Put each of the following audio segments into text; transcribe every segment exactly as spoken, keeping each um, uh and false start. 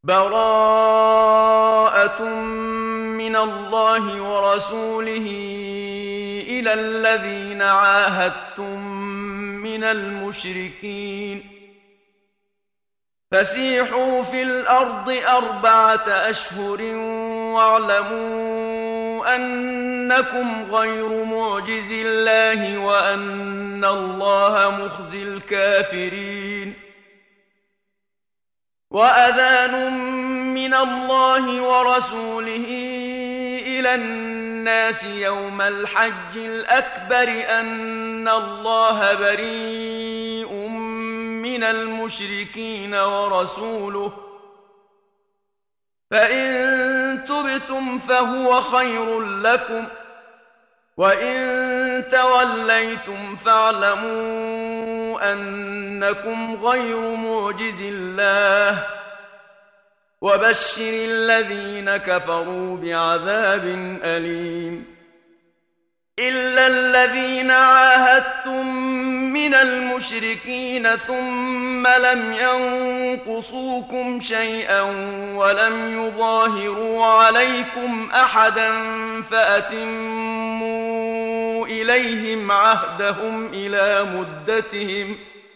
براءة من الله ورسوله إلى الذين عاهدتم من المشركين فسيحوا في الأرض أربعة أشهر واعلموا أنكم غير معجز الله وأن الله مخزي الكافرين وأذان من الله ورسوله إلى الناس يوم الحج الأكبر أن الله بريء من المشركين ورسوله فإن تبتم فهو خير لكم وإن توليتم فاعلموا أنكم غير معجز الله وبشر الذين كفروا بعذاب أليم إلا الذين عاهدتم من المشركين ثم لم ينقصوكم شيئا ولم يظاهروا عليكم أحدا فأتموا إليهم عهدهم إلى مدتهم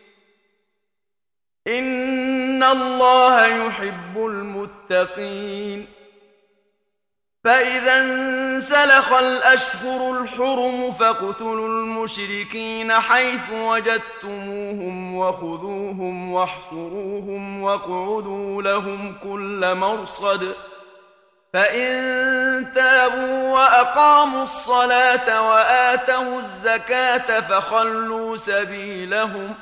إن الله يحب المتقين فإذا انسلخ الأشهر الحرم فاقتلوا المشركين حيث وجدتموهم وخذوهم واحصروهم واقعدوا لهم كل مرصد فإن تابوا وأقاموا الصلاة وآتوا الزكاة فخلوا سبيلهم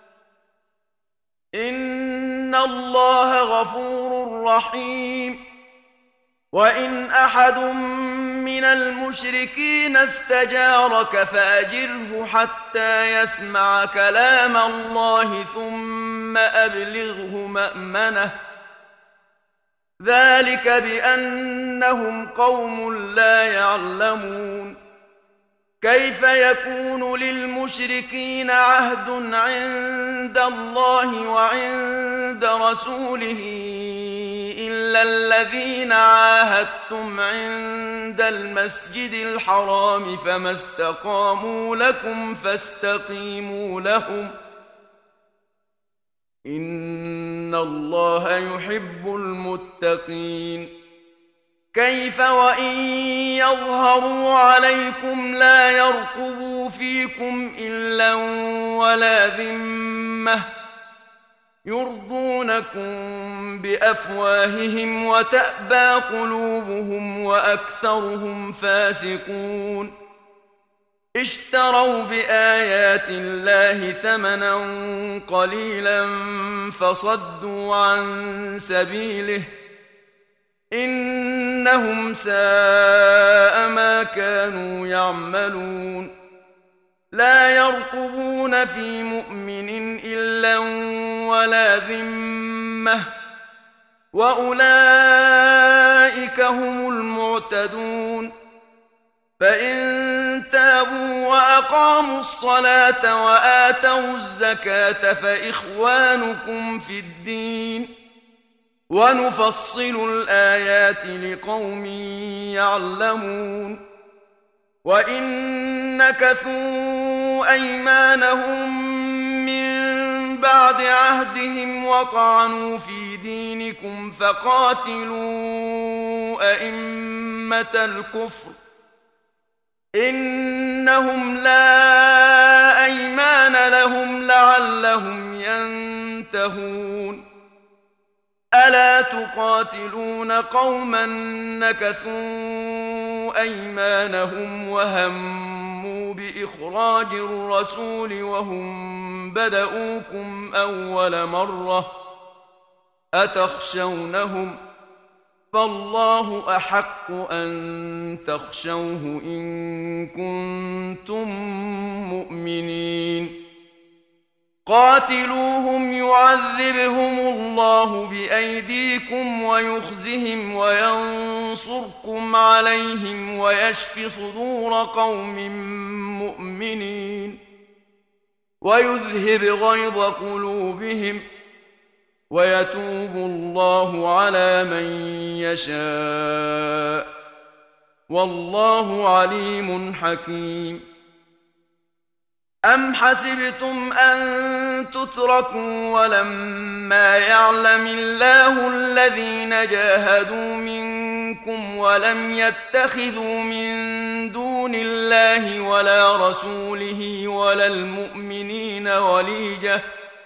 إن الله غفور رحيم وإن أحد من المشركين استجارك فأجره حتى يسمع كلام الله ثم أبلغه مأمنه ذلك بأنهم قوم لا يعلمون كيف يكون للمشركين عهد عند الله وعند رسوله إلا الذين عاهدتم عند المسجد الحرام فما استقاموا لكم فاستقيموا لهم إن الله يحب المتقين كيف وإن يظهروا عليكم لا يرقبوا فيكم إلا ولا ذمة يرضونكم بأفواههم وتأبى قلوبهم وأكثرهم فاسقون اشتروا بآيات الله ثمنا قليلا فصدوا عن سبيله إنهم ساء ما كانوا يعملون لا يرقبون في مؤمن إلا ولا ذمة وأولئك هم المعتدون فإن تابوا وأقاموا الصلاة وآتوا الزكاة فإخوانكم في الدين ونفصل الآيات لقوم يعلمون وإن نكثوا أيمانهم من بعد عهدهم وطعنوا في دينكم فقاتلوا أئمة الكفر إنهم لا أيمان لهم لعلهم ينتهون ألا تقاتلون قوما نكثوا أيمانهم وهموا بإخراج الرسول وهم بدؤوكم أول مرة أتخشونهم فالله أحق أن تخشوه إن كنتم مؤمنين قاتلوهم يعذبهم الله بأيديكم ويخزهم وينصركم عليهم ويشف صدور قوم مؤمنين ويذهب غيظ قلوبهم ويتوب الله على من يشاء والله عليم حكيم. أم حسبتم أن تتركوا ولما يعلم الله الذين جاهدوا منكم ولم يتخذوا من دون الله ولا رسوله ولا المؤمنين وليجة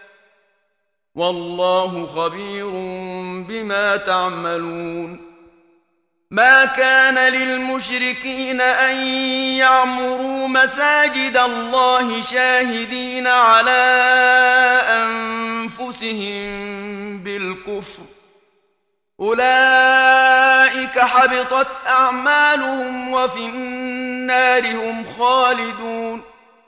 والله خبير بما تعملون. ما كان للمشركين أن يعمروا مساجد الله شاهدين على أنفسهم بالكفر أولئك حبطت أعمالهم وفي النار هم خالدون.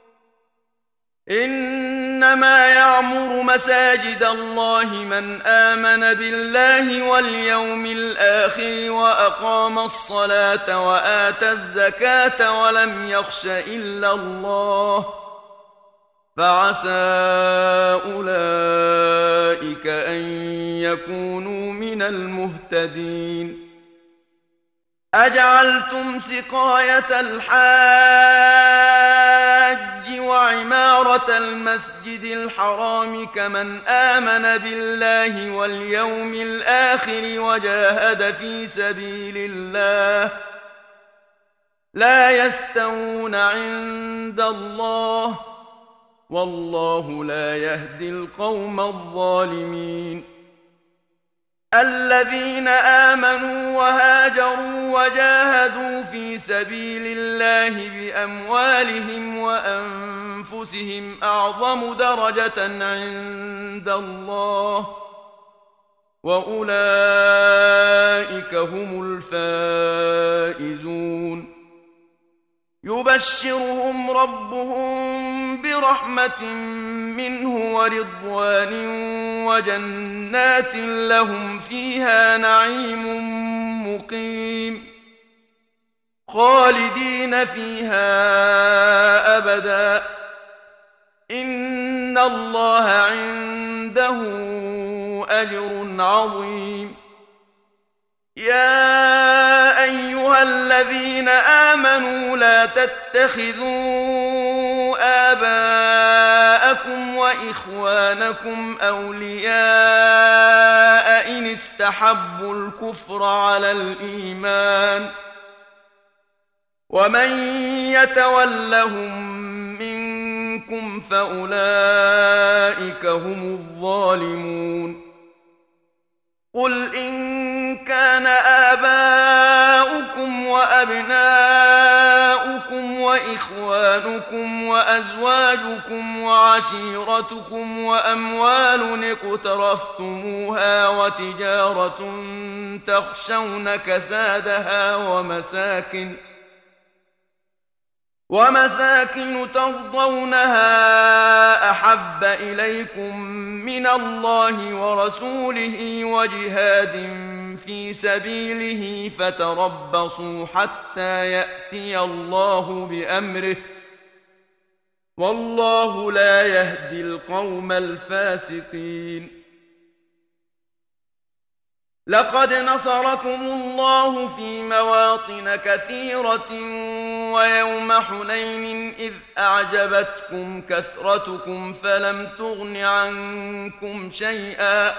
إنما يعمر مساجد الله من آمن بالله واليوم الآخر وأقام الصلاة وآتى الزكاة ولم يخش إلا الله فعسى أولئك أن يكونوا من المهتدين. أجعلتم سقاية الحاج وعمارة المسجد الحرام كمن آمن بالله واليوم الآخر وجاهد في سبيل الله لا يستوون عند الله والله لا يهدي القوم الظالمين. الذين آمنوا وهاجروا وجاهدوا في سبيل الله بأموالهم وأنفسهم أعظم درجة عند الله وأولئك هم الفائزون. يبشرهم ربهم برحمة منه ورضوان وجنات لهم فيها نعيم مقيم خالدين فيها أبدا إن الله عنده أجر عظيم. يا أيها الذين آمنوا لا تتخذوا آباءكم وإخوانكم أولياء إن استحبوا الكفر على الإيمان ومن يتولهم منكم فأولئك هم الظالمون. قل إن كان آباؤكم وأبناؤكم وإخوانكم وأزواجكم وعشيرتكم وأموال اقترفتموها وتجارة تخشون كسادها ومساكن ومساكن ترضونها أحب إليكم من الله ورسوله وجهاد في سبيله فتربصوا حتى يأتي الله بأمره والله لا يهدي القوم الفاسقين. لقد نصركم الله في مواطن كثيرة ويوم حنين إذ أعجبتكم كثرتكم فلم تغن عنكم شيئا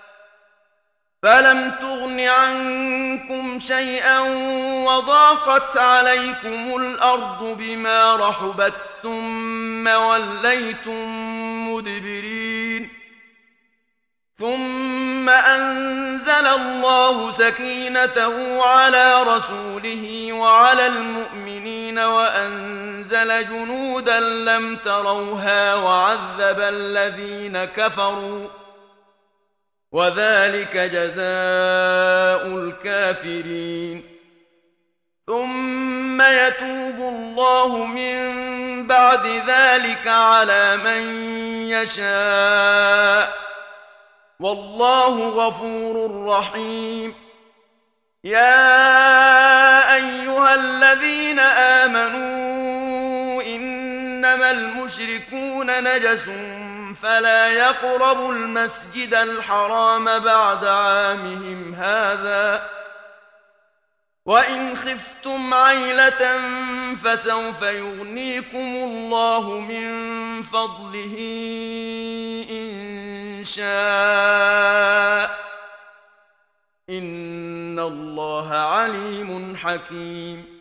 فلم تغن عنكم شيئا وضاقت عليكم الأرض بما رحبت ثم وليتم مدبرين ثم أنزل الله سكينته على رسوله وعلى المؤمنين وأنزل جنودا لم تروها وعذب الذين كفروا وذلك جزاء الكافرين. ثم يتوب الله من بعد ذلك على من يشاء والله غفور رحيم. يا أيها الذين آمنوا إنما المشركون نجس فلا يقربوا المسجد الحرام بعد عامهم هذا وإن خفتم عيلة فسوف يغنيكم الله من فضله إن شاء إن الله عليم حكيم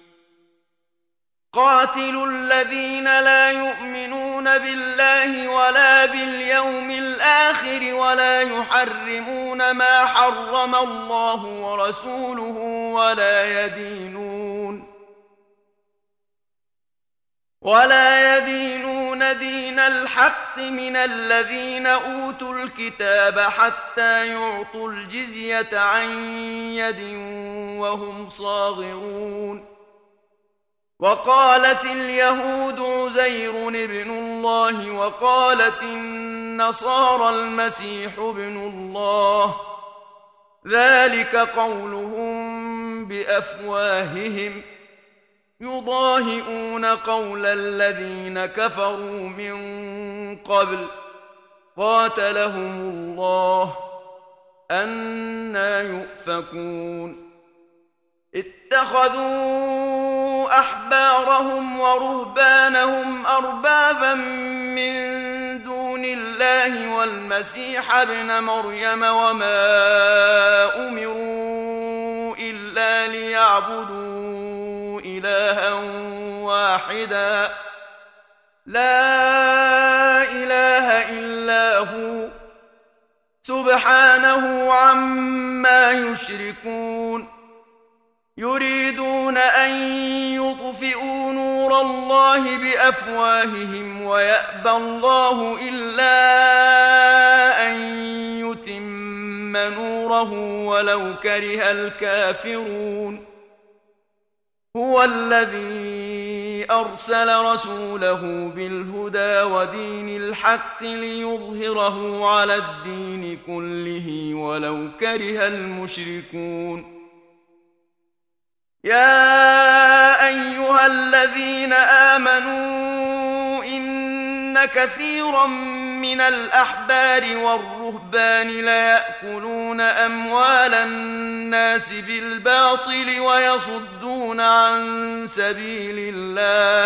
قاتلوا الذين لا يؤمنون بالله ولا باليوم الآخر ولا يحرمون ما حرم الله ورسوله ولا يدينون ولا يدينون دين الحق من الذين أوتوا الكتاب حتى يعطوا الجزية عن يد وهم صاغرون وقالت اليهود عزير ابن الله وقالت النصارى المسيح ابن الله ذلك قولهم بأفواههم يضاهئون قول الذين كفروا من قبل قاتلهم الله أنى يؤفكون اتخذوا أحبارهم ورهبانهم أربابا من دون الله والمسيح ابن مريم وما أمروا إلا ليعبدوا إلها واحدا لا إله إلا هو سبحانه عما يشركون يريدون أن يطفئوا نور الله بأفواههم ويأبى الله إلا أن يتم نوره ولو كره الكافرون هو الذي أرسل رسوله بالهدى ودين الحق ليظهره على الدين كله ولو كره المشركون يا أيها الذين آمنوا إن كثيرا من الأحبار والرهبان ليأكلون أموال الناس بالباطل ويصدون عن سبيل الله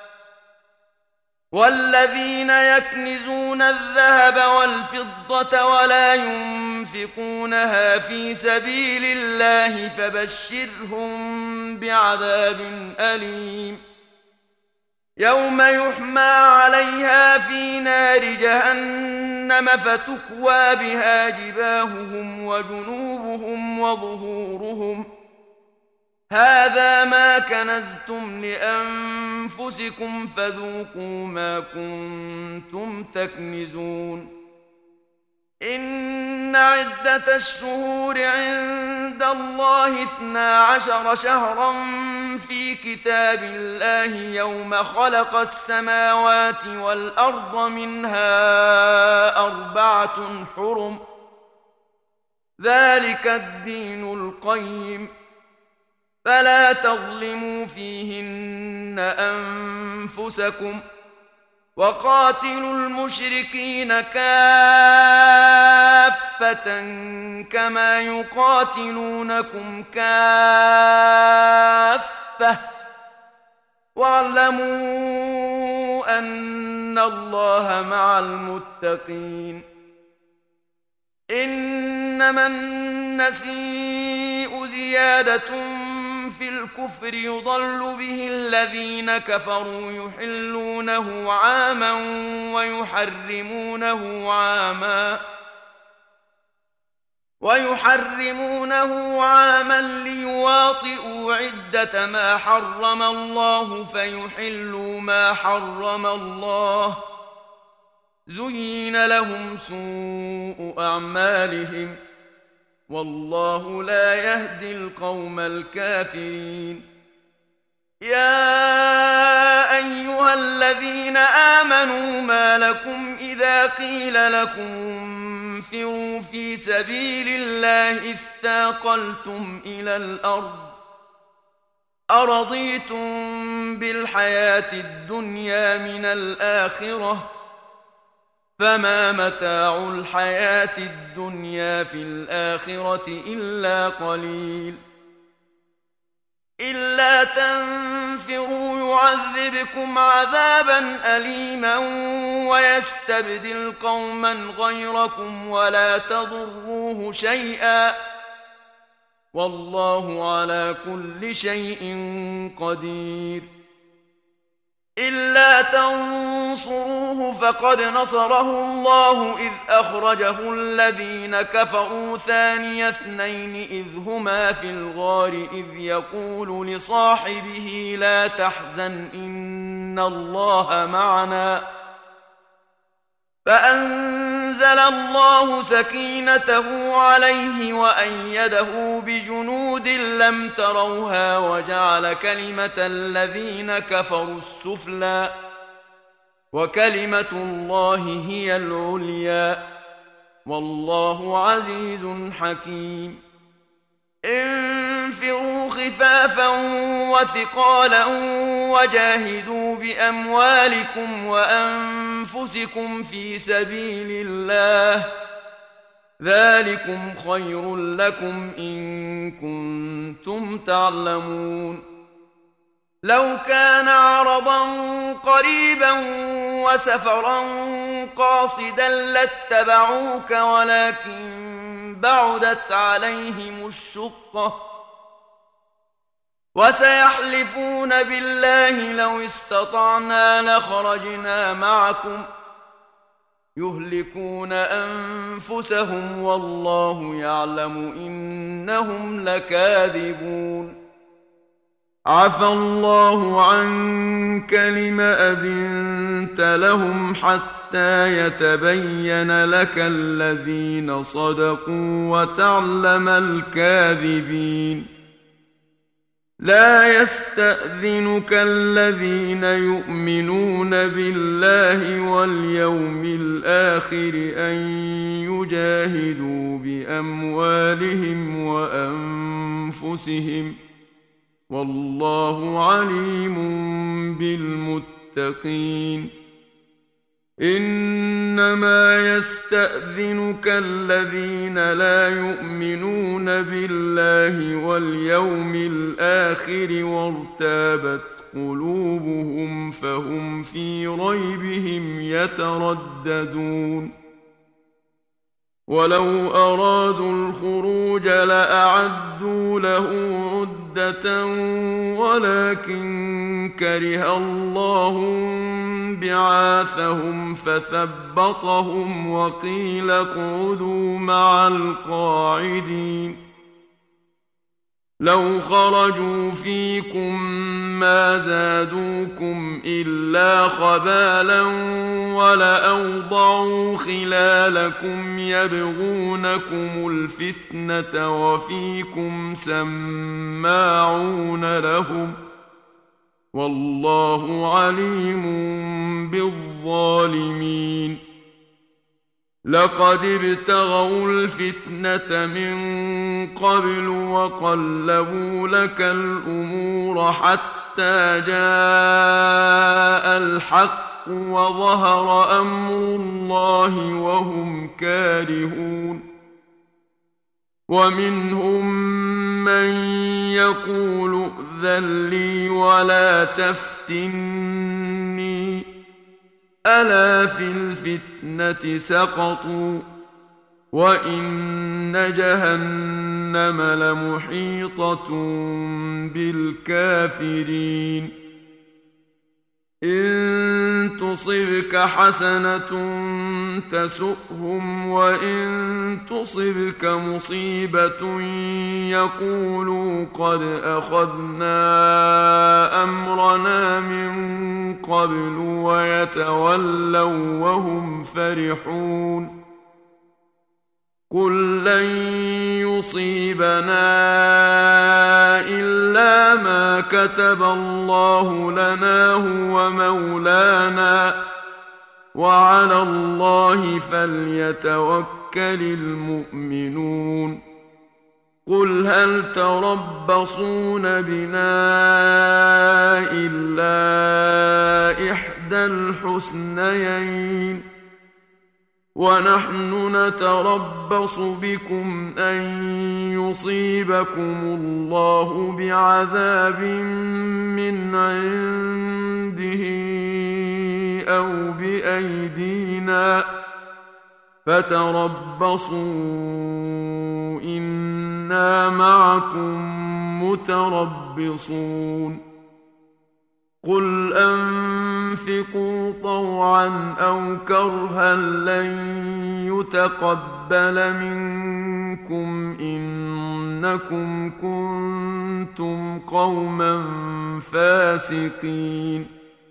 والذين يكنزون الذهب والفضة ولا ينفقونها في سبيل الله فبشرهم بعذاب أليم يوم يحمى عليها في نار جهنم فتكوى بها جباههم وجنوبهم وظهورهم هذا ما كنزتم لأنفسكم فذوقوا ما كنتم تكنزون إن عدة الشهور عند الله اثنا عشر شهرا في كتاب الله يوم خلق السماوات والأرض منها أربعة حرم ذلك الدين القيم فلا تظلموا فيهن أنفسكم وقاتلوا المشركين كافة كما يقاتلونكم كافة واعلموا أن الله مع المتقين إنما النسيء زيادة في الكفر يضل به الذين كفروا يحلونه عاما ويحرمونه عاما ويحرمونه عاما ليواطئوا عدة ما حرم الله فيحلوا ما حرم الله زين لهم سوء أعمالهم والله لا يهدي القوم الكافرين يا أيها الذين آمنوا ما لكم إذا قيل لكم انفروا في سبيل الله اثاقلتم إلى الأرض أرضيتم بالحياة الدنيا من الآخرة فما متاع الحياة الدنيا في الآخرة إلا قليل. إلا تنفروا يعذبكم عذابا أليما ويستبدل قوما غيركم ولا تضروه شيئا والله على كل شيء قدير. إلا تنصروه فقد نصره الله إذ أخرجه الذين كفروا ثاني اثنين إذ هما في الغار إذ يقول لصاحبه لا تحزن إن الله معنا فأنزل الله سكينته عليه وأيده بجنود لم تروها وجعل كلمة الذين كفروا السفلى وكلمة الله هي العليا والله عزيز حكيم. انفروا خفافا وثقالا وجاهدوا بأموالكم وأنفسكم في سبيل الله ذلكم خير لكم إن كنتم تعلمون. لو كان عرضا قريبا وسفرا قاصدا لاتبعوك ولكن بعدت عليهم الشقة وسيحلفون بالله لو استطعنا لخرجنا معكم يهلكون أنفسهم والله يعلم إنهم لكاذبون. عفى الله عنك لم أذنت لهم حتى يتبين لك الذين صدقوا وتعلم الكاذبين. لا يستأذنك الذين يؤمنون بالله واليوم الآخر أن يجاهدوا بأموالهم وأنفسهم والله عليم بالمتقين. إنما يستأذنك الذين لا يؤمنون بالله واليوم الآخر وارتابت قلوبهم فهم في ريبهم يترددون. ولو أرادوا الخروج لأعدوا له عدة ولكن كره الله بعاثهم فثبطهم وقيل اقعدوا مع القاعدين. لو خرجوا فيكم ما زادوكم إلا خبالا ولأوضعوا خلالكم يبغونكم الفتنة وفيكم سماعون لهم والله عليم بالظالمين. لقد ابتغوا الفتنة من قبل وقلبوا لك الأمور حتى جاء الحق وظهر أمر الله وهم كارهون. ومنهم من يقول ائذن لي ولا تفتني ألا في الفتنة سقطوا وإن جهنم لمحيطة بالكافرين. إن تصبك حسنة تسؤهم وإن تصبك مصيبة يقولوا قد أخذنا أمرنا من قبل ويتولوا وهم فرحون. قل لن يصيبنا إلا ما كتب الله لنا هو مولانا وعلى الله فليتوكل المؤمنون. قل هل تربصون بنا إلا إحدى الحسنيين ونحن نتربص بكم أن يصيبكم الله بعذاب من عنده أو بأيدينا فتربصوا إنا معكم متربصون قل أنفقوا طوعا أو كرها لن يتقبل منكم إنكم كنتم قوما فاسقين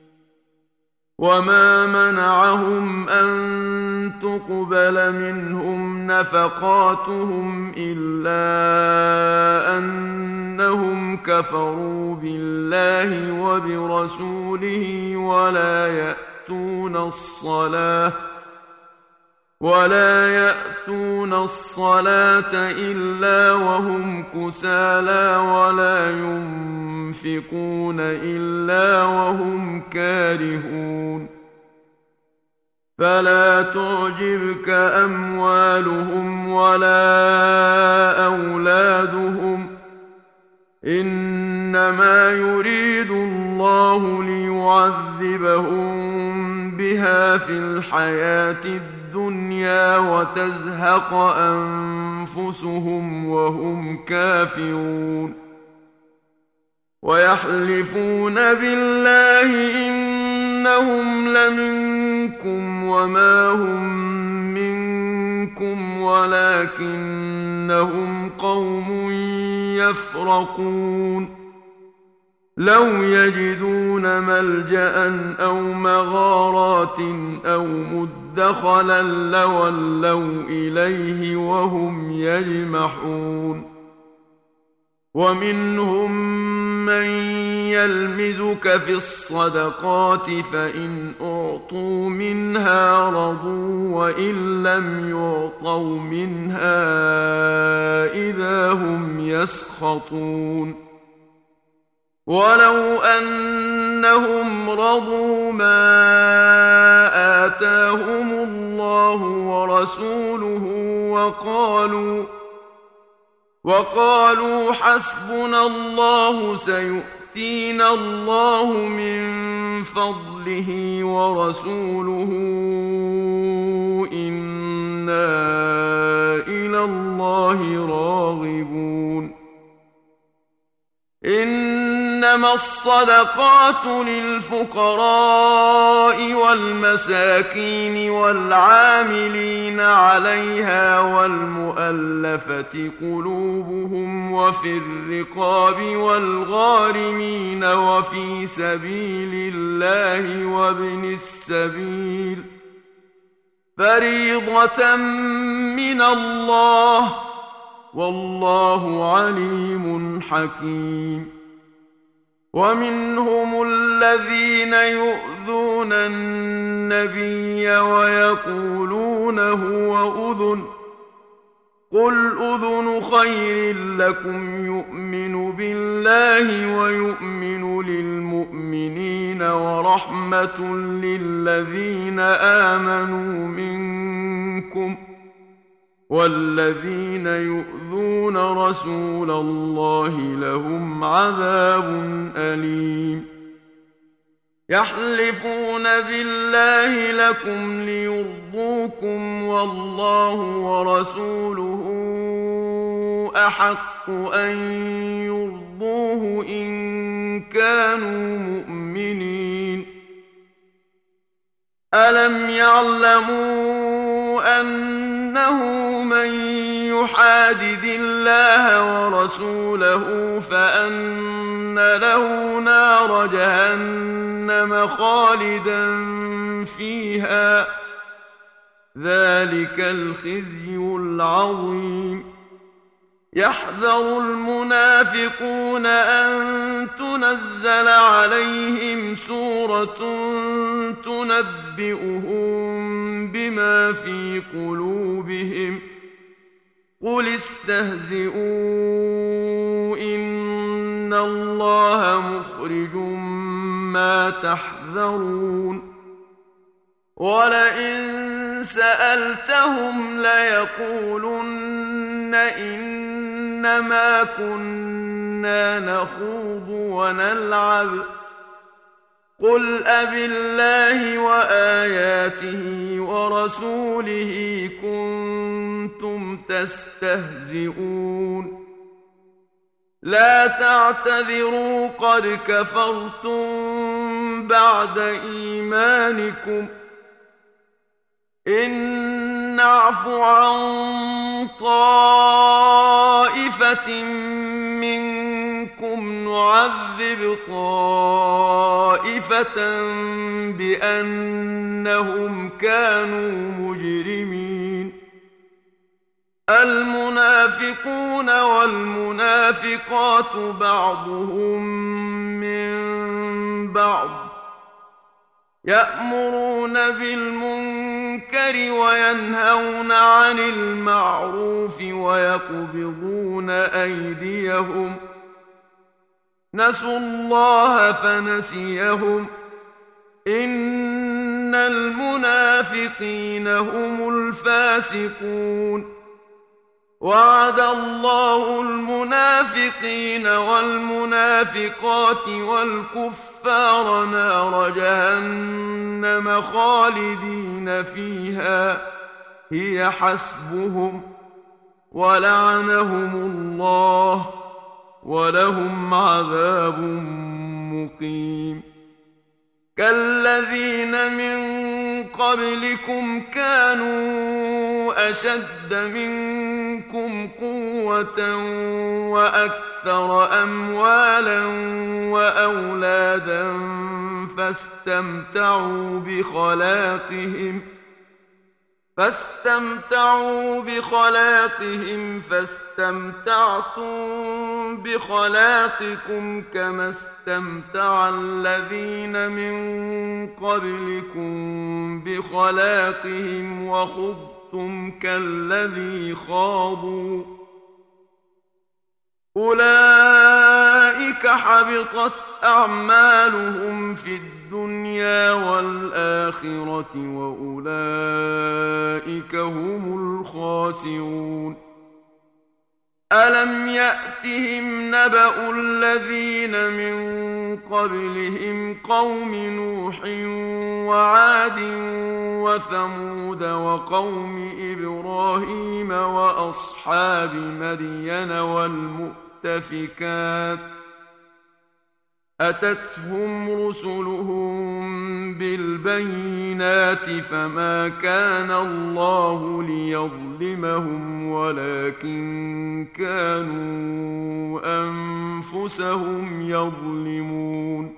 وما منعهم أن تقبل منهم نفقاتهم إلا أنهم كفروا بالله وبرسوله ولا يأتون الصلاة ولا يأتون الصلاة إلا وهم كسالى ولا ينفقون إلا وهم كارهون فلا تعجبك أموالهم ولا أولادهم إنما يريد الله ليعذبهم بها في الحياة الدنيا وتزهق أنفسهم وهم كافرون ويحلفون بالله إنهم لمنكم وما هم منكم ولكنهم قوم يفرقون لو يجدون ملجأ أو مغارات أو مدخلا لولوا إليه وهم يجمحون ومنهم من يلمزك في الصدقات فإن أعطوا منها رضوا وإن لم يعطوا منها إذا هم يسخطون ولو أنهم رضوا ما آتاهم الله ورسوله وقالوا وقالوا حسبنا الله سيؤتينا الله من فضله ورسوله إنا إلى الله راغبون إنما الصدقات للفقراء والمساكين والعاملين عليها والمؤلفة قلوبهم وفي الرقاب والغارمين وفي سبيل الله وابن السبيل فريضة من الله والله عليم حكيم ومنهم الذين يؤذون النبي ويقولون هو أذن قل أذن خير لكم يؤمن بالله ويؤمن للمؤمنين ورحمة للذين آمنوا منكم والذين يؤذون رسول الله لهم عذاب أليم يحلفون بالله لكم ليرضوكم والله ورسوله أحق أن يرضوه إن كانوا مؤمنين ألم يعلموا أنه من يحادد الله ورسوله فأن له نار جهنم خالدا فيها ذلك الخزي العظيم يحذر المنافقون أن تنزل عليهم سورة تنبئهم بما في قلوبهم قل استهزئوا إن الله مخرج ما تحذرون ولئن سألتهم ليقولن إنما كنا نخوض ونلعب قل أبالله وآياته ورسوله كنتم تستهزئون لا تعتذروا قد كفرتم بعد إيمانكم إن نعف عن طائفة منكم نعذب طائفة بأنهم كانوا مجرمين المنافقون والمنافقات بعضهم من بعض يأمرون بالمنكر وينهون عن المعروف ويقبضون أيديهم نسوا الله فنسيهم إن المنافقين هم الفاسقون وعد الله المنافقين والمنافقات والكفار نار جهنم خالدين فيها هي حسبهم ولعنهم الله ولهم عذاب مقيم كالذين من قبلكم كانوا أشد منكم قوة وأكثر أموالا وأولادا فاستمتعوا بخلاقهم فاستمتعوا بخلاقهم فاستمتعتم بخلاقكم كما استمتع الذين من قبلكم بخلاقهم وخضتم كالذي خاضوا أولئك حبطت أعمالهم في الدنيا والآخرة وأولئك هم الخاسرون ألم يأتهم نبأ الذين من قبلهم قوم نوح وعاد وثمود وقوم إبراهيم وأصحاب مدين والمؤتفكات أتتهم رسلهم بالبينات فما كان الله ليظلمهم ولكن كانوا أنفسهم يظلمون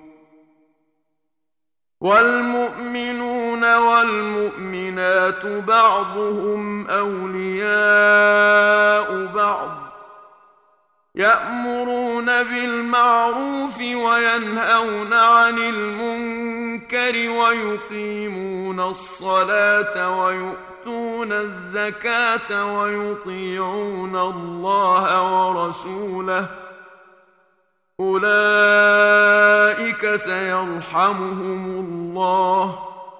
والمؤمنون والمؤمنات بعضهم أولياء بعض يأمرون بالمعروف وينهون عن المنكر ويقيمون الصلاة ويؤتون الزكاة ويطيعون الله ورسوله أولئك سيرحمهم الله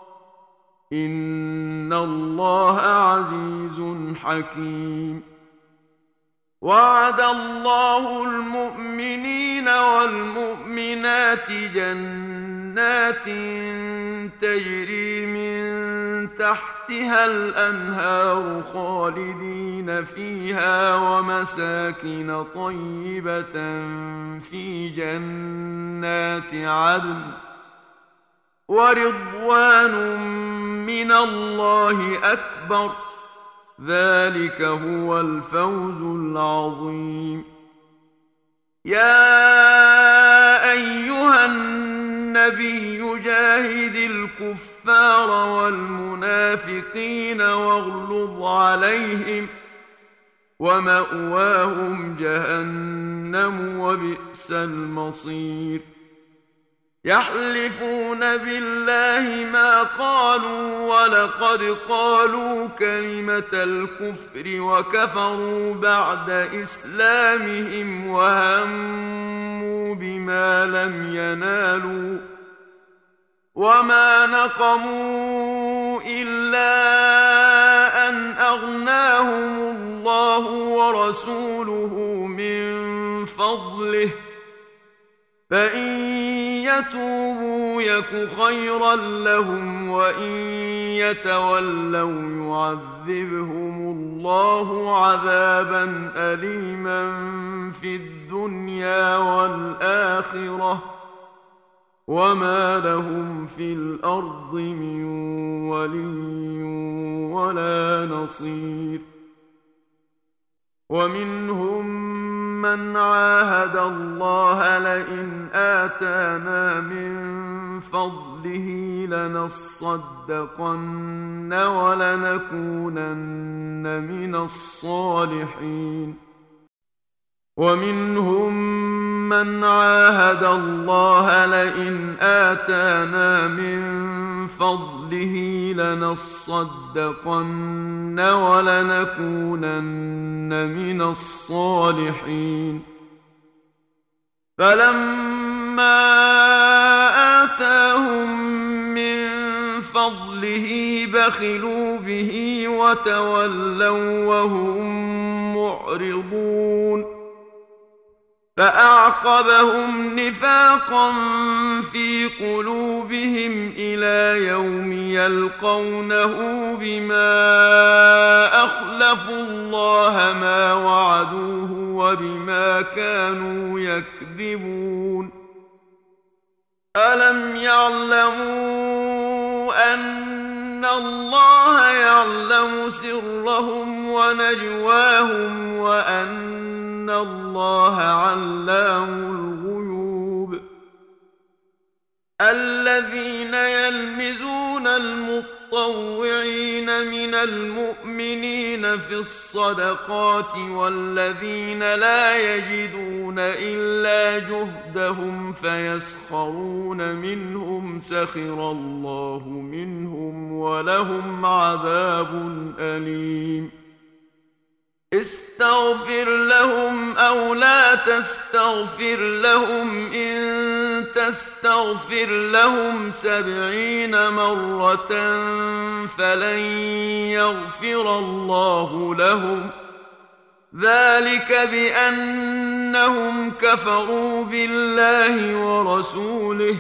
إن الله عزيز حكيم وعد الله المؤمنين والمؤمنات جنات تجري من تحتها الأنهار خالدين فيها ومساكن طيبة في جنات عدن ورضوان من الله أكبر ذلك هو الفوز العظيم يا أيها النبي جاهد الكفار والمنافقين واغلظ عليهم ومأواهم جهنم وبئس المصير يحلفون بالله ما قالوا ولقد قالوا كلمة الكفر وكفروا بعد إسلامهم وهموا بما لم ينالوا وما نقموا إلا آتاهم الله ورسوله من فضله فإن يتوبوا يك خيرا لهم وإن يتولوا يعذبهم الله عذابا أليما في الدنيا والآخرة وما لهم في الأرض من ولي ولا نصير. ومنهم من عاهد الله لئن آتانا من فضله لنصدقن ولنكونن من الصالحين. ومنهم من عاهد الله لئن آتانا من فضله لنصدقن ولنكونن من الصالحين. فلما آتاهم من فضله بخلوا به وتولوا وهم معرضون. فأعقبهم نفاقا في قلوبهم إلى يوم يلقونه بما أخلفوا الله ما وعدوه وبما كانوا يكذبون. ألم يعلموا أن الله يعلم سرهم ونجواهم وأن إن الله علام الغيوب. الذين يلمزون المطوعين من المؤمنين في الصدقات والذين لا يجدون إلا جهدهم فيسخرون منهم سخر الله منهم ولهم عذاب أليم. استغفر لهم أو لا تستغفر لهم إن تستغفر لهم سبعين مرة فلن يغفر الله لهم ذلك بأنهم كفروا بالله ورسوله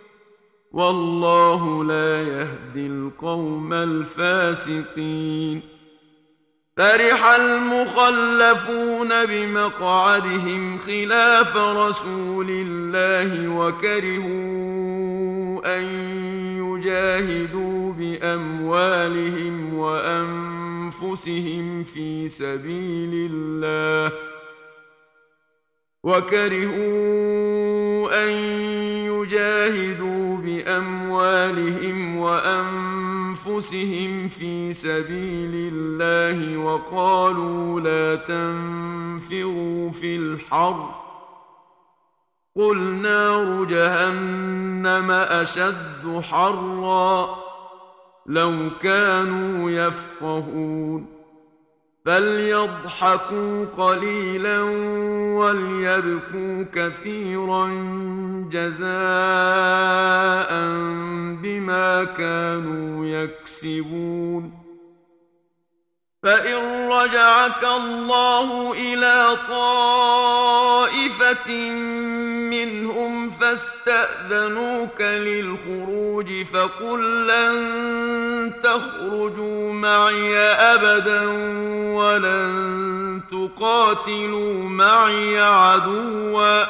والله لا يهدي القوم الفاسقين. فرح المخلفون بمقعدهم خلاف رسول الله وكرهوا أن يجاهدوا بأموالهم وأنفسهم في سبيل الله وكرهوا أن يجاهدوا بأموالهم وأنفسهم في سبيل الله وقالوا لا تنفروا في الحر قل نار جهنم أشد حرا لو كانوا يفقهون. فليضحكوا قليلا وليبكوا كثيرا جزاء بما كانوا يكسبون. فإن رجعك الله إلى طائفة منهم فاستأذنوك للخروج فقل لن تخرجوا معي أبدا ولن تقاتلوا معي عدوا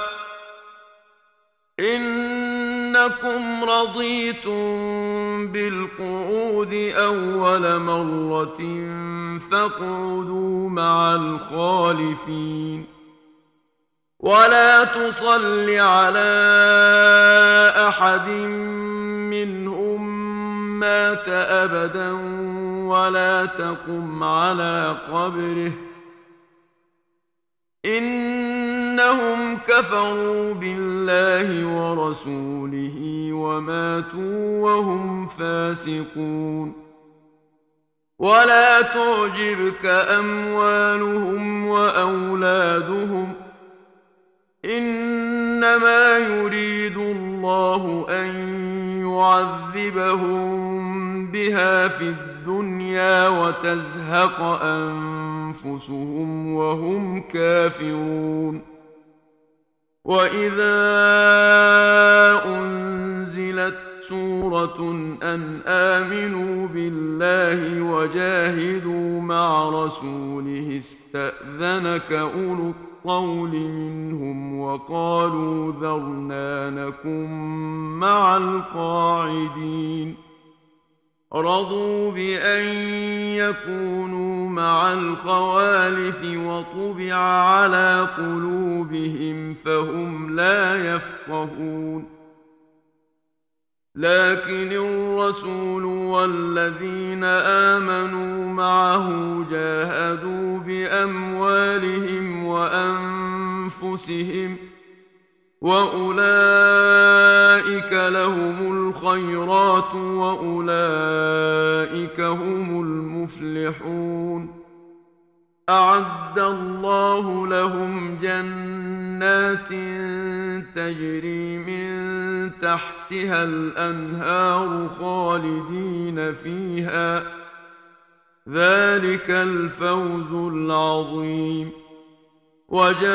إنكم رضيتم بالقعود أول مرة فاقعدوا مع الخالفين. ولا تصل على أحد منهم مات أبدا ولا تقم على قبره إنهم كفروا بالله ورسوله وماتوا وهم فاسقون. ولا تعجبك أموالهم وأولادهم إنما يريد الله أن يعذبهم بها في الدنيا الدنيا وتزهق أنفسهم وهم كافرون. وإذا أنزلت سورة أن آمنوا بالله وجاهدوا مع رسوله استأذنك أولو الطول منهم وقالوا ذرنا نكن مع القاعدين. رضوا بأن يكونوا مع الخوالف وطبع على قلوبهم فهم لا يفقهون. لكن الرسول والذين آمنوا معه جاهدوا بأموالهم وأنفسهم وأولئك لهم الخيرات وأولئك هم المفلحون. أعد الله لهم جنات تجري من تحتها الأنهار خالدين فيها، ذلك الفوز العظيم. وجاء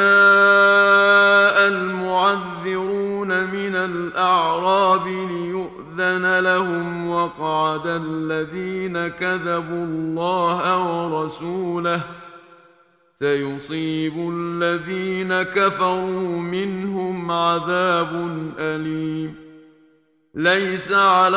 المعذرون من الأعراب ليؤذن لهم وقعد الذين كذبوا الله ورسوله، سيصيب الذين كفروا منهم عذاب أليم. ليس على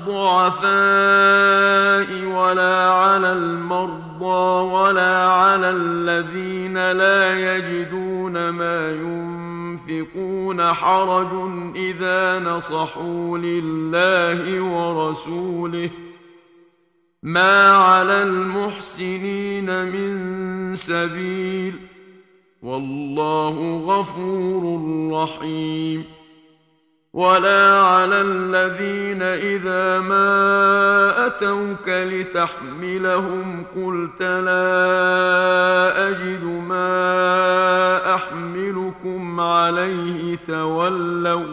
الضعفاء ولا على المرضى ولا على الذين لا يجدون ما ينفقون حرج إذا نصحوا لله ورسوله، ما على المحسنين من سبيل، والله غفور رحيم. ولا على الذين إذا ما أتوك لتحملهم قلت لا أجد ما أحملكم عليه تولوا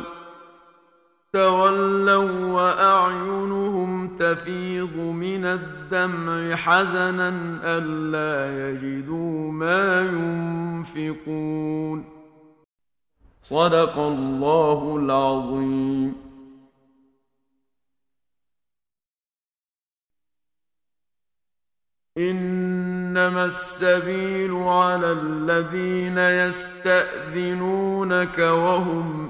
تولوا وأعينهم تفيض من الدمع حزنا ألا يجدوا ما ينفقون. صدق الله العظيم. إنما السبيل على الذين يستأذنونك وهم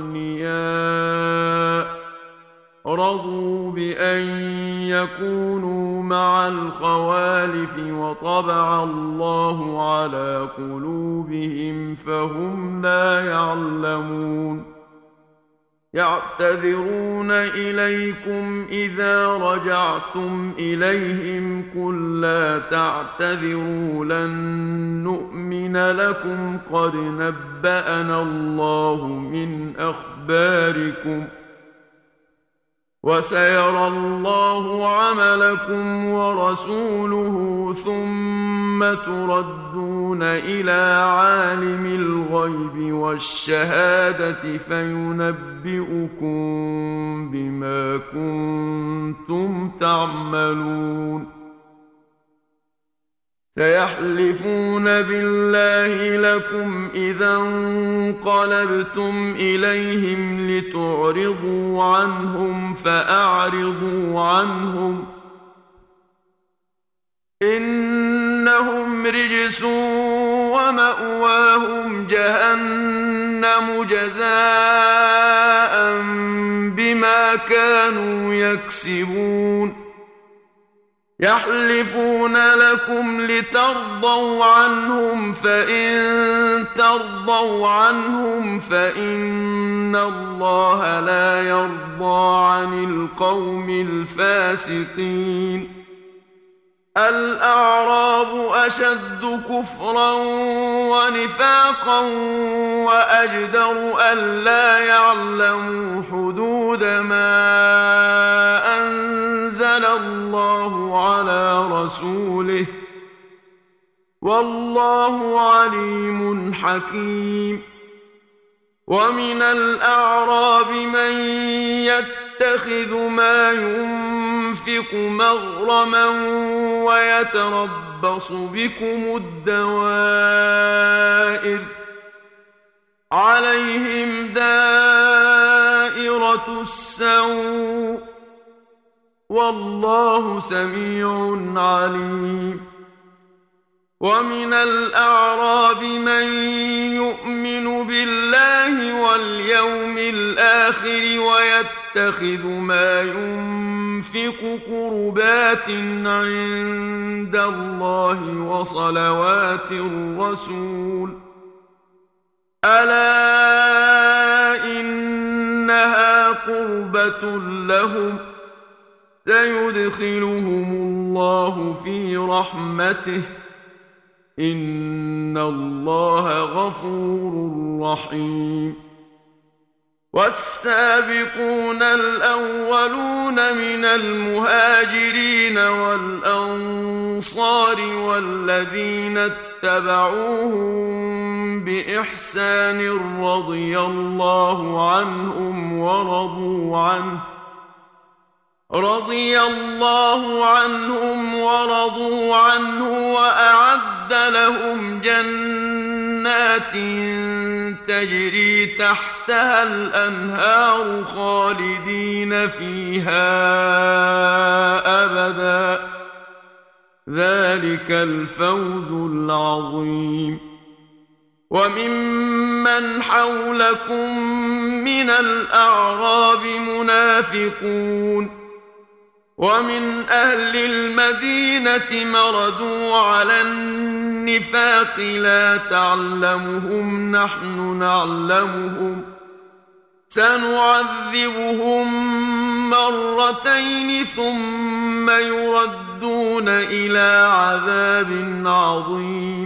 أغنياء رضوا بأن يكونوا مع الخوالف وطبع الله على قلوبهم فهم لا يعلمون. يعتذرون إليكم إذا رجعتم إليهم قل لا تعتذروا لن نؤمن لكم قد نبأنا الله من أخباركم وسيرى الله عملكم ورسوله ثم تردون إلى عالم الغيب والشهادة فينبئكم بما كنتم تعملون. سيحلفون بالله لكم إذا انقلبتم إليهم لتعرضوا عنهم فأعرضوا عنهم إنهم رجس ومأواهم جهنم جزاء بما كانوا يكسبون. يحلفون لكم لترضوا عنهم فإن ترضوا عنهم فإن الله لا يرضى عن القوم الفاسقين. الأعراب أشد كفرا ونفاقا وأجدر ألا يعلموا حدود ما أنزل الله على رسوله والله عليم حكيم. ومن الأعراب من يتخذ ما ينفق ينفق مغرما ويتربص بكم الدوائر عليهم دائرة السوء والله سميع عليم. ومن الأعراب من يؤمن بالله واليوم الآخر ويتخذ ما ينفق قربات عند الله وصلوات الرسول ألا إنها قربة لهم سيدخلهم الله في رحمته إن الله غفور رحيم. والسابقون الأولون من المهاجرين والأنصار والذين اتبعوهم بإحسان رضي الله عنهم ورضوا عنه رضي الله عنهم ورضوا عنه وأعد لهم جنات تجري تحتها الأنهار خالدين فيها أبدا ذلك الفوز العظيم. وممن حولكم من الأعراب منافقون ومن أهل المدينة مردوا على النفاق لا تعلمهم نحن نعلمهم سنعذبهم مرتين ثم يردون إلى عذاب عظيم.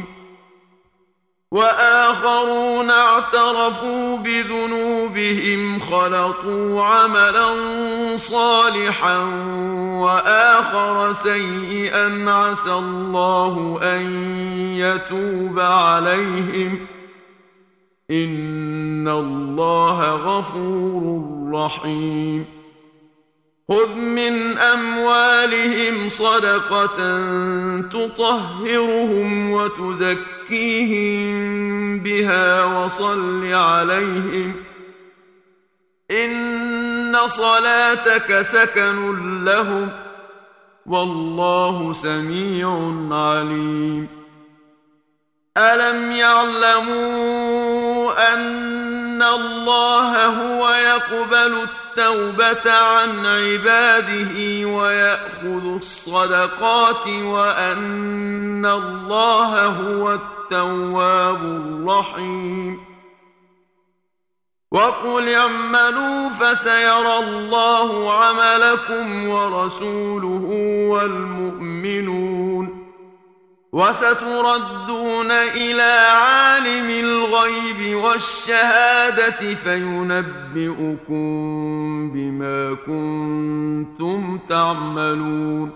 وآخرون اعترفوا بذنوبهم خلطوا عملا صالحا وآخر سيئا عسى الله أن يتوب عليهم إن الله غفور رحيم. خذ من أموالهم صدقة تطهرهم وتزكيهم بها وصل عليهم إن صلاتك سكن لهم والله سميع عليم. ألم يعلموا أن الله هو يقبل التوبة عن عباده ويأخذ الصدقات وأن الله هو التواب الرحيم. وقل اعملوا فسيرى الله عملكم ورسوله والمؤمنون وستردون إلى عالم الغيب والشهادة فينبئكم بما كنتم تعملون.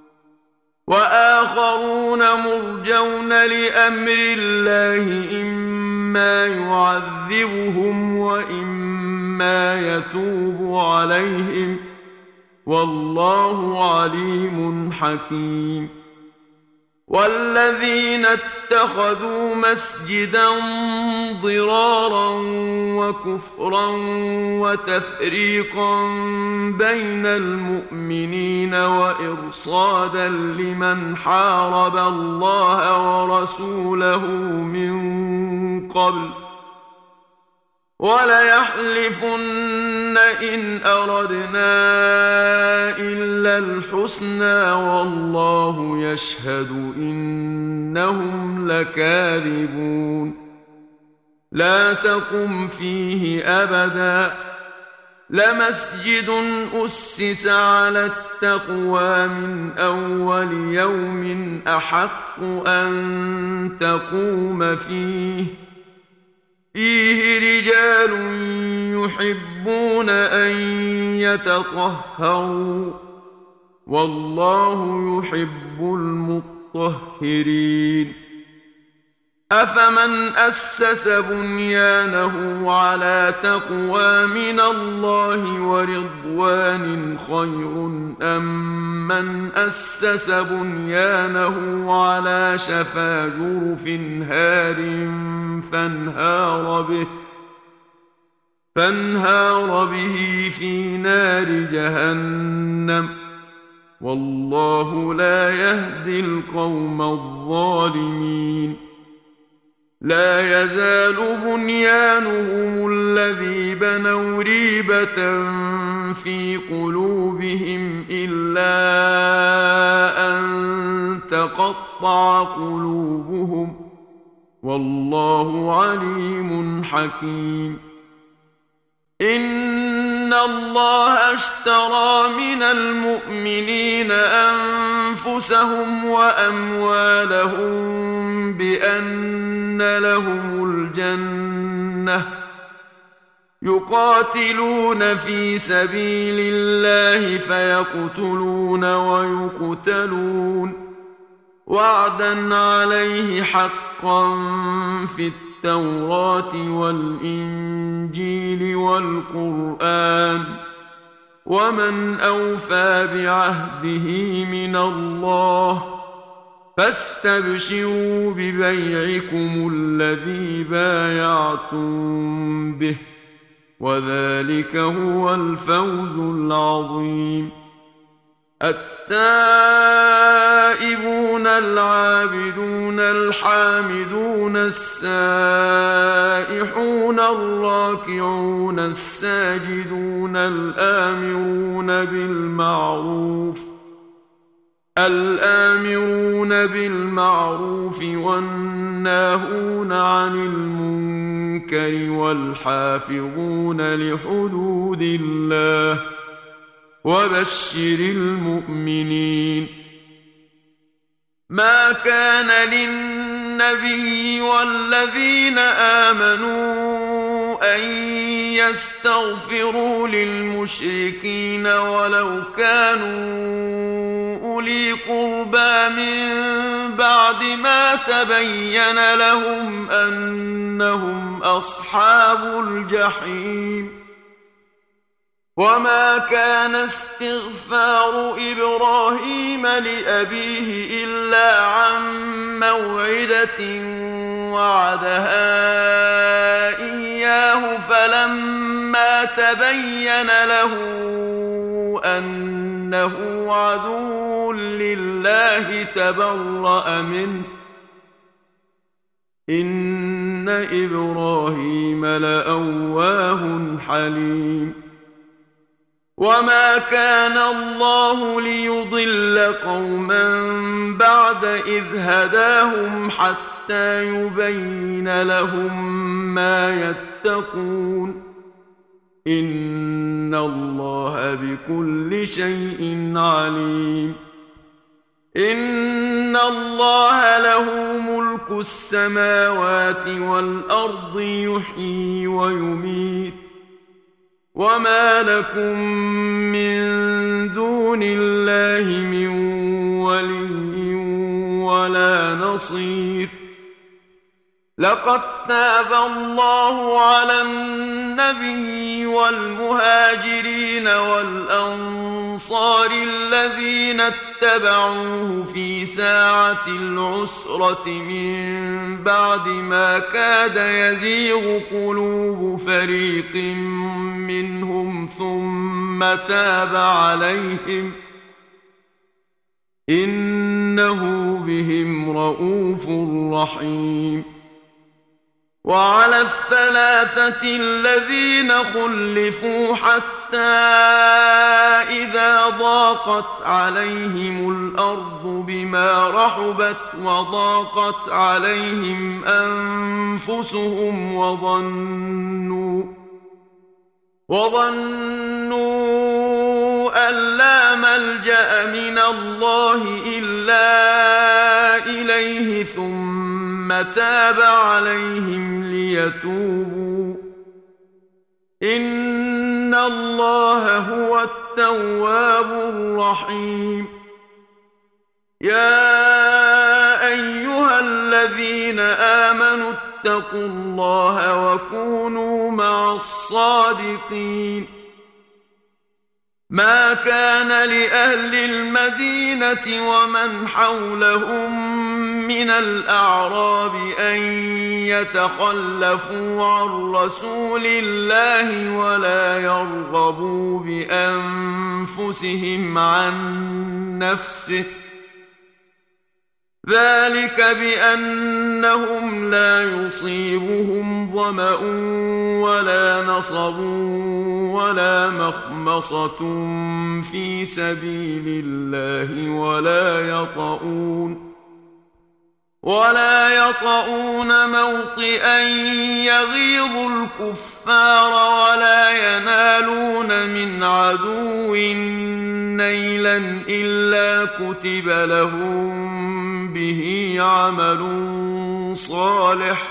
وآخرون مرجون لأمر الله إما يعذبهم وإما يتوب عليهم والله عليم حكيم. والذين اتخذوا مسجدا ضرارا وكفرا وتفريقا بين المؤمنين وإرصادا لمن حارب الله ورسوله من قبل وليحلفن إن أردنا إلا الحسنى والله يشهد إنهم لكاذبون. لا تقم فيه أبدا لمسجد أسس على التقوى من أول يوم أحق أن تقوم فيه فيه رجال يحبون أن يتطهروا والله يحب المطهرين. أفمن أسس بنيانه على تقوى من الله ورضوان خير أم من أسس بنيانه على شفا جرف هار فانهار به فانهار به في نار جهنم والله لا يهدي القوم الظالمين لا يزال بنيانهم الذي بنوا ريبة في قلوبهم إلا أن تقطع قلوبهم والله عليم حكيم إن الله اشترى من المؤمنين أنفسهم وأموالهم بأن لهم الجنة يقاتلون في سبيل الله فيقتلون ويقتلون وعدا عليه حقا في التوراة والإنجيل والقرآن ومن أوفى بعهده من الله فاستبشروا ببيعكم الذي بايعتم به وذلك هو الفوز العظيم التائبون العابدون الحامدون السائحون الراكعون الساجدون الآمرون بالمعروف الآمرون بالمعروف والناهون عن المنكر والحافظون لحدود الله وبشر المؤمنين ما كان للنبي والذين آمنوا أن يستغفروا للمشركين ولو كانوا أولي قربى من بعد ما تبين لهم أنهم أصحاب الجحيم وما كان استغفار إبراهيم لأبيه إلا عن موعدة وعدها إياه فلما تبين له أنه عدو لله تبرأ منه إن إبراهيم لأواه حليم وما كان الله ليضل قوما بعد إذ هداهم حتى يبين لهم ما يتقون إن الله بكل شيء عليم إن الله له ملك السماوات والأرض يحيي ويميت وما لكم من دون الله من ولي ولا نصير لقد تاب الله على النبي والمهاجرين والأنصار الذين اتبعوه في ساعة العسرة من بعد ما كاد يزيغ قلوب فريق منهم ثم تاب عليهم إنه بهم رءوف رحيم وعلى الثلاثة الذين خلفوا حتى إذا ضاقت عليهم الأرض بما رحبت وضاقت عليهم أنفسهم وظنوا وظنوا أن لا ملجأ من الله إلا إليه ثم تاب عليهم ليتوبوا إن الله هو التواب الرحيم يا أيها أيها الذين آمنوا اتقوا الله وكونوا مع الصادقين ما كان لأهل المدينة ومن حولهم من الأعراب أن يتخلفوا عن رسول الله ولا يرغبوا بأنفسهم عن نفسه ذلك بأنهم لا يصيبهم ظمأ ولا نصب ولا مخمصة في سبيل الله ولا يطؤون ولا يطؤون موطئا يغيظ الكفار ولا ينالون من عدو نيلا إلا كتب لهم به عمل صالح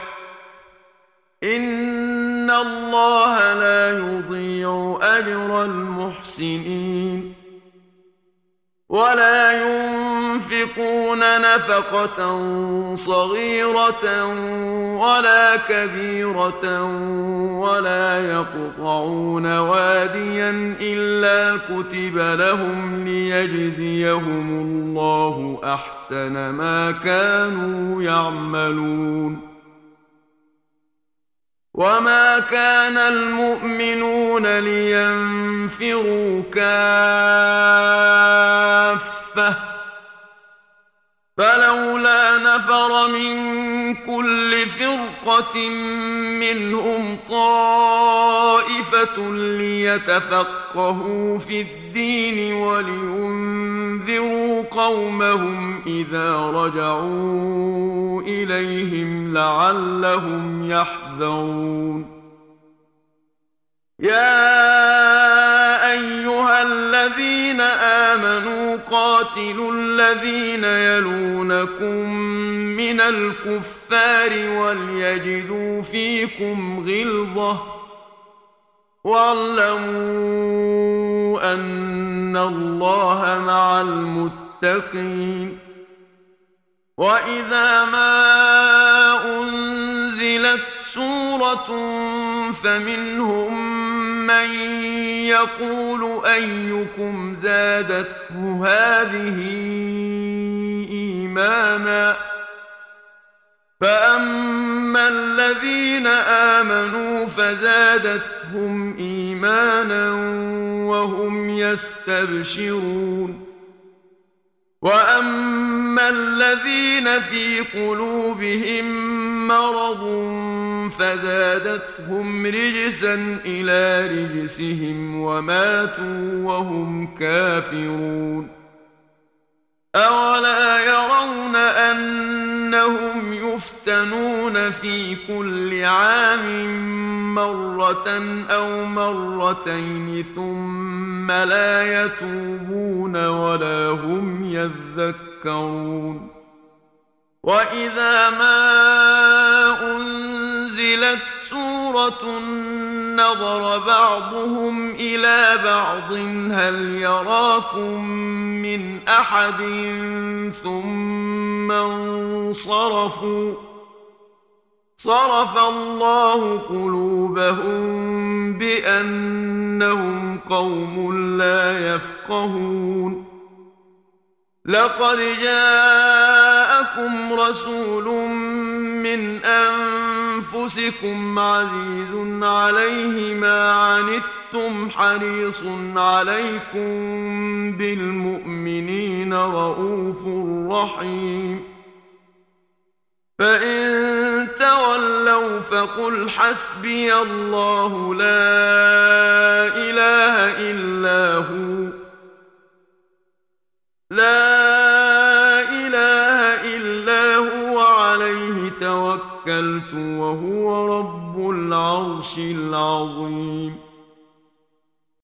إن الله لا يضيع أجر المحسنين ولا ينفقون نفقة صغيرة ولا كبيرة ولا يقطعون واديا إلا كتب لهم ليجزيهم الله أحسن ما كانوا يعملون وما كان المؤمنون لينفروا كافة فلولا نفر من كل فرقة منهم طائفة ليتفقهوا في الدين ولينذروا قومهم إذا رجعوا إليهم لعلهم يحذرون يا أيها الذين آمنوا قاتلوا الذين يلونكم من الكفار وليجدوا فيكم غلظة واعلموا أن الله مع المتقين وإذا ما أنزلت سورة فمنهم من يقول أيكم زادته هذه إيمانا فأما الذين آمنوا فزادتهم إيمانا وهم يستبشرون وأما الذين في قلوبهم مرض فزادتهم رجسا إلى رجسهم وماتوا وهم كافرون أولا يرون أنهم يفتنون في كل عام مرة أو مرتين ثم لا يتوبون ولا هم يذكرون وإذا ما أنزلت سورة نظر بعضهم إلى بعض هل يراكم من أحد ثم انصرفوا صرف الله قلوبهم بأنهم قوم لا يفقهون لقد جاءكم رسول من أنفسكم عزيز عليه ما عنتم حريص عليكم بالمؤمنين رؤوف رحيم فإن تولوا فقل حسبي الله لا إله إلا هو لا إله إلا هو عليه توكلت وهو رب العرش العظيم